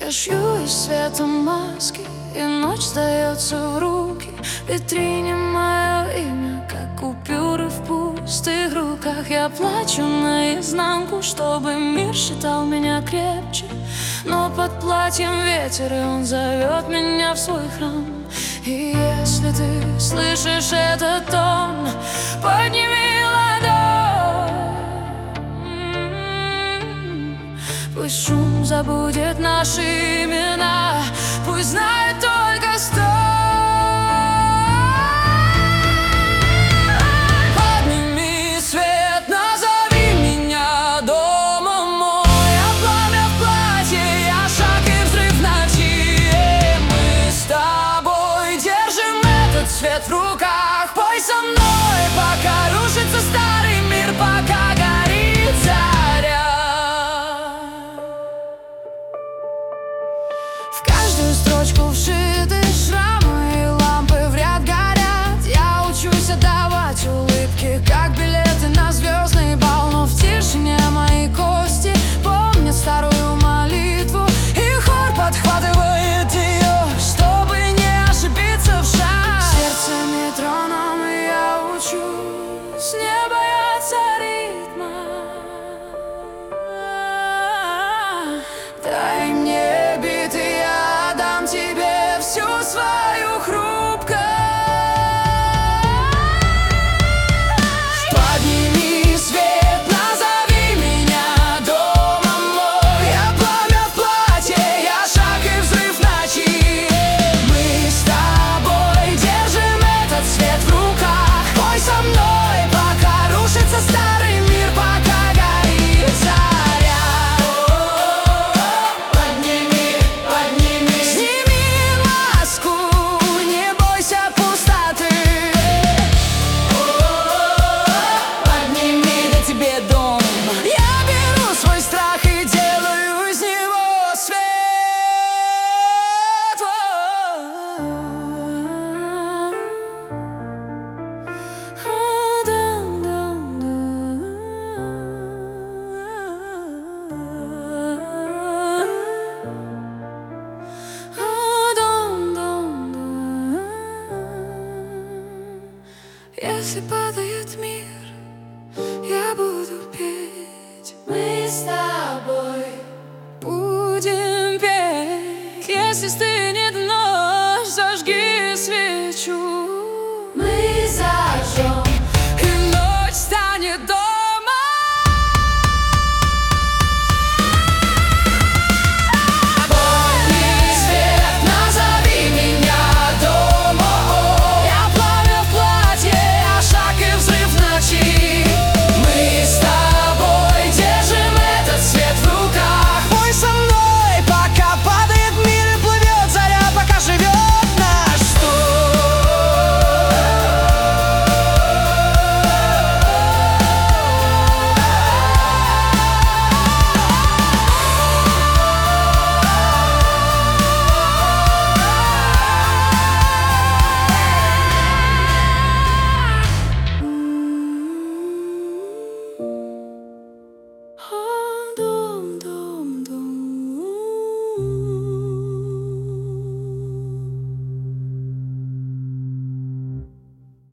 Я шью из света маски, и ночь сдается в руки. В витрине мое имя, как купюры в пустых руках. Я плачу наизнанку, чтобы мир считал меня крепче. Но под платьем ветер, и он зовет меня в свой храм. И если ты слышишь этот тон, подними ладонь. Пусть шум забудет наши имена, пусть знает только сто. Подними свет, назови меня домом мой. Я пламя в платье, я шаг и взрыв в ночи. Мы с тобой держим этот свет в руках. Пой со мной, пока рушится старый мир, пока горит заря. В каждую строчку вшиты шрамы, и лампы в ряд горят. Я учусь отдавать улыбки, как билеты на звездный бал. Но в тишине мои кости помнят старую молитву, и хор подхватывает ее, чтобы не ошибиться в шаг. Сердце метроном, и я учусь не бояться ритма. Дай мне бит, и я дам тебе всю свою хрупкость. Подними свет, назови меня домом мой. Я пламя в платье, я шаг и взрыв в ночи. Мы с тобой держим этот свет в руках. Пой со мной, пока рушится старый мир, пока горит заря. Подними, подними, сними маску, не бойся пустоты. Подними, да тебе дом. Я беру свой страх и делаю из него свет. Если падает мир, я буду петь. Мы с тобой будем петь. Если стынет ночь, зажги свет.